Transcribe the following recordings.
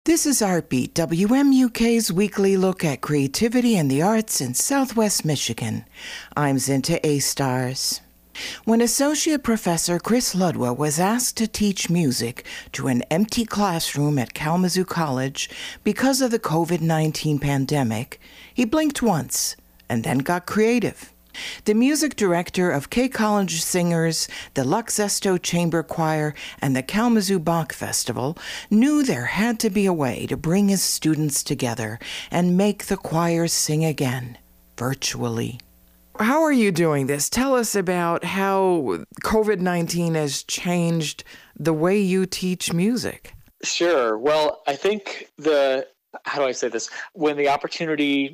This is Artbeat, WMUK's weekly look at creativity and the arts in Southwest Michigan. I'm Zinta A-Stars. When Associate Professor Chris Ludwa was asked to teach music to an empty classroom at Kalamazoo College because of the COVID-19 pandemic, he blinked once and then got creative. The music director of K College Singers, the Luxesto Chamber Choir, and the Kalamazoo Bach Festival knew there had to be a way to bring his students together and make the choirs sing again, virtually. How are you doing this? Tell us about how COVID-19 has changed the way you teach music. Sure. Well, I think how do I say this? When the opportunity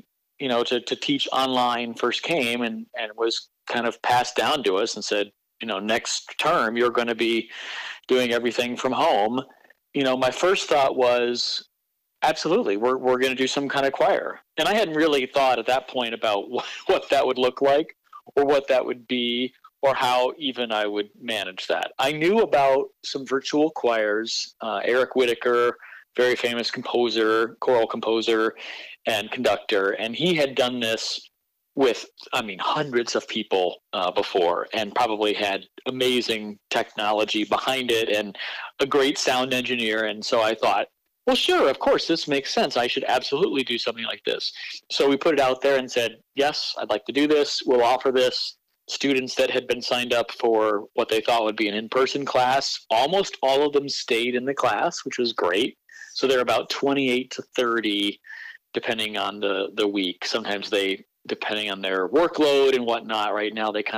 to teach online first came and was kind of passed down to us and said, next term, you're going to be doing everything from home. My first thought was, absolutely, we're going to do some kind of choir. And I hadn't really thought at that point about what that would look like or what that would be or how even I would manage that. I knew about some virtual choirs, Eric Whitacre, very famous composer, choral composer and conductor. And he had done this with, hundreds of people before and probably had amazing technology behind it and a great sound engineer. And so I thought, well, sure, of course, this makes sense. I should absolutely do something like this. So we put it out there and said, yes, I'd like to do this. We'll offer this. Students that had been signed up for what they thought would be an in-person class, almost all of them stayed in the class, which was great. So they're about 28 to 30, depending on the week. Sometimes depending on their workload and whatnot, right now they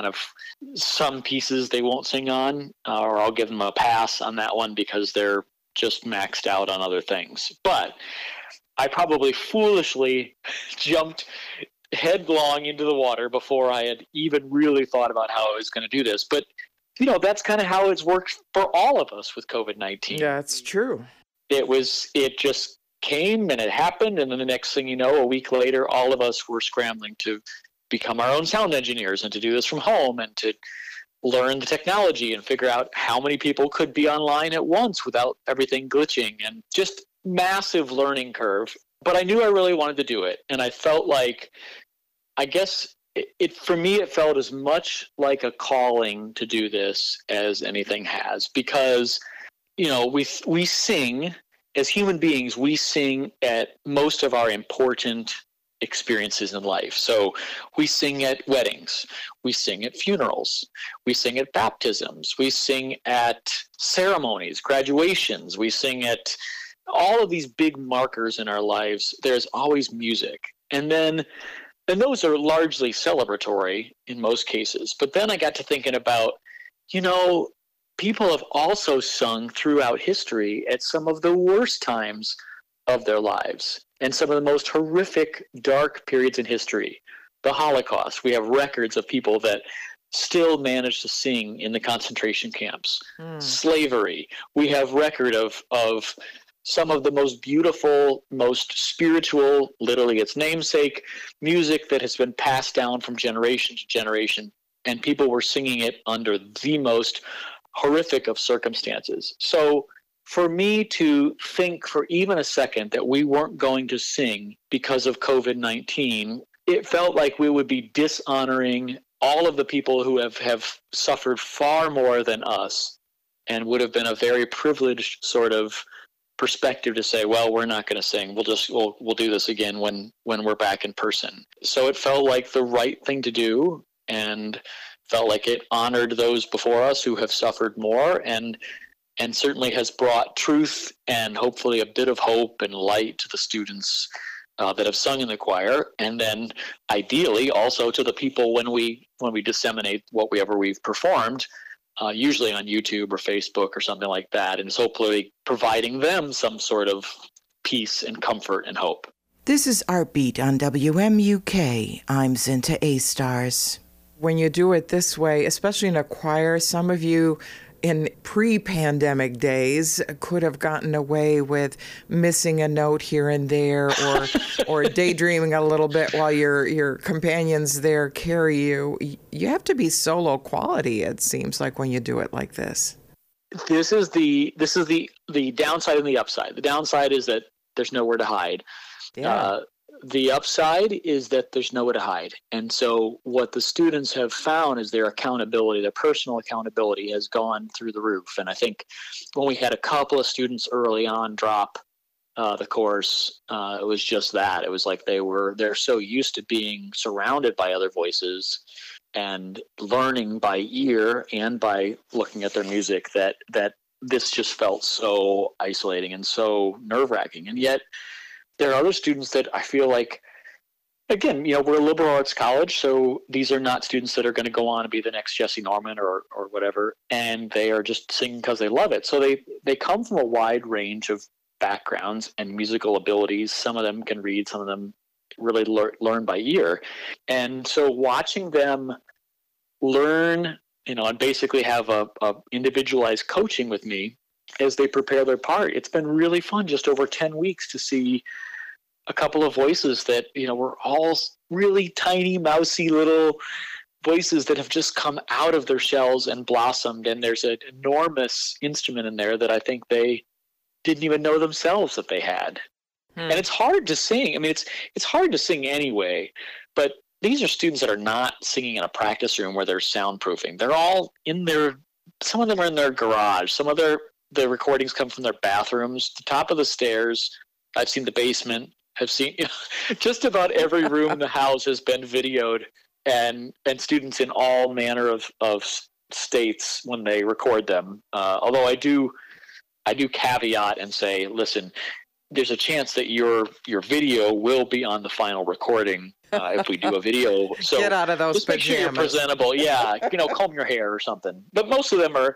some pieces they won't sing on, or I'll give them a pass on that one because they're just maxed out on other things. But I probably foolishly jumped headlong into the water before I had even really thought about how I was going to do this. But, that's kind of how it's worked for all of us with COVID-19. Yeah, it's true. It just came and it happened. And then the next thing you know, a week later, all of us were scrambling to become our own sound engineers and to do this from home and to learn the technology and figure out how many people could be online at once without everything glitching, and just massive learning curve. But I knew I really wanted to do it. And I felt like, I guess for me, it felt as much like a calling to do this as anything has, because we sing as human beings. We sing at most of our important experiences in life. So we sing at weddings, we sing at funerals, we sing at baptisms, we sing at ceremonies, graduations, we sing at all of these big markers in our lives. There's always music. And those are largely celebratory in most cases. But then I got to thinking about, people have also sung throughout history at some of the worst times of their lives and some of the most horrific, dark periods in history. The Holocaust, we have records of people that still managed to sing in the concentration camps. Slavery, we have record of some of the most beautiful, most spiritual, literally its namesake, music that has been passed down from generation to generation, and people were singing it under the most horrific of circumstances. So for me to think for even a second that we weren't going to sing because of COVID-19, it felt like we would be dishonoring all of the people who have suffered far more than us, and would have been a very privileged sort of perspective to say, well, we're not going to sing. We'll do this again when we're back in person. So it felt like the right thing to do, and felt like it honored those before us who have suffered more, and certainly has brought truth and hopefully a bit of hope and light to the students that have sung in the choir, and then ideally also to the people when we disseminate whatever we've performed, usually on YouTube or Facebook or something like that, and hopefully providing them some sort of peace and comfort and hope. This is Artbeat on WMUK. I'm Zinta A-Stars. When you do it this way, especially in a choir, some of you in pre-pandemic days could have gotten away with missing a note here and there, or daydreaming a little bit while your companions there carry you. You have to be solo quality, it seems like, when you do it like this. This is the downside and the upside. The downside is that there's nowhere to hide. Yeah. The upside is that there's nowhere to hide. And so what the students have found is their accountability, their personal accountability has gone through the roof. And I think when we had a couple of students early on drop the course, it was just that. It was like they're so used to being surrounded by other voices and learning by ear and by looking at their music that this just felt so isolating and so nerve-wracking. And yet there are other students that I feel like, again, we're a liberal arts college, so these are not students that are going to go on and be the next Jesse Norman or whatever, and they are just singing because they love it. So they come from a wide range of backgrounds and musical abilities. Some of them can read, some of them really learn by ear. And so watching them learn, and basically have a individualized coaching with me as they prepare their part, it's been really fun just over 10 weeks to see a couple of voices that, were all really tiny, mousy little voices that have just come out of their shells and blossomed. And there's an enormous instrument in there that I think they didn't even know themselves that they had. And it's hard to sing. I mean, it's hard to sing anyway, but these are students that are not singing in a practice room where they're soundproofing. They're all some of them are in their garage. Some of the recordings come from their bathrooms, the top of the stairs. I've seen the basement. I've seen just about every room in the house has been videoed, and students in all manner of states when they record them. Although I do caveat and say, listen, there's a chance that your video will be on the final recording if we do a video. So get out of those just make sure you're presentable. Yeah, comb your hair or something. But most of them are,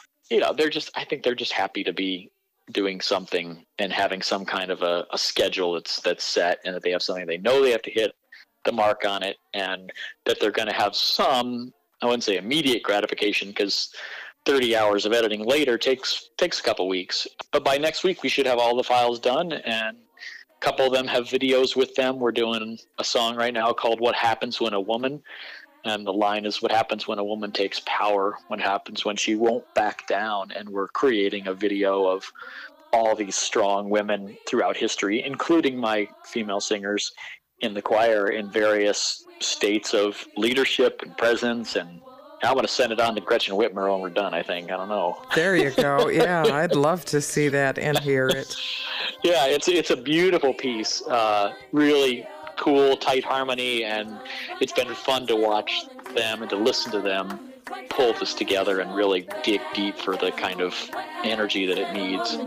I think they're just happy to be doing something and having some kind of a schedule that's set, and that they have something they know they have to hit the mark on it, and that they're going to have some, I wouldn't say immediate gratification, because 30 hours of editing later takes a couple weeks. But by next week, we should have all the files done, and a couple of them have videos with them. We're doing a song right now called What Happens When a Woman, and the line is, what happens when a woman takes power, what happens when she won't back down. And we're creating a video of all these strong women throughout history, including my female singers in the choir in various states of leadership and presence. And I'm going to send it on to Gretchen Whitmer when we're done, I think. I don't know. There you go. Yeah, I'd love to see that and hear it. Yeah, it's a beautiful piece. Really cool, tight harmony, and it's been fun to watch them and to listen to them pull this together and really dig deep for the kind of energy that it needs.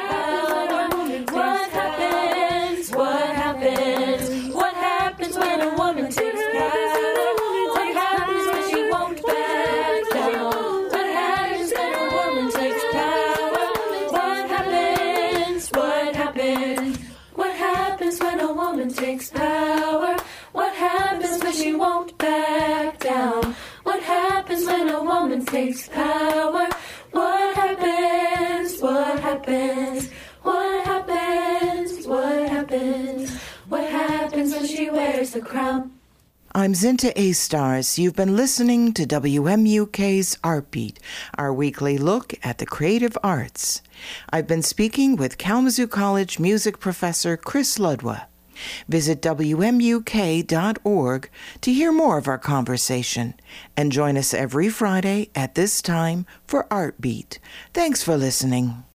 What happens? What happens? What happens when a woman takes power? What happens when she won't back down? What happens when a woman takes power? What happens? What happens? What happens when a woman takes power? What happens when she won't back down? What happens when a woman takes power? What happens? What happens? What happens? What happens? What happens when she wears the crown? I'm Zinta A-Stars. You've been listening to WMUK's Artbeat, our weekly look at the creative arts. I've been speaking with Kalamazoo College music professor Chris Ludwa. Visit WMUK.org to hear more of our conversation, and join us every Friday at this time for Artbeat. Thanks for listening.